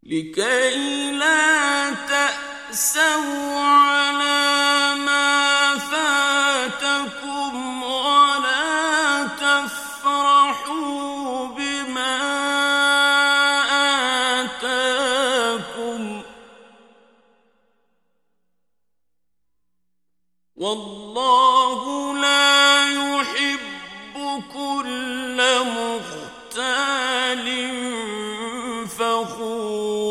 لكي لا تأسوا على ما فاتكم ولا تفرحوا بما آتاكم والله لا يحب كل مختال فخور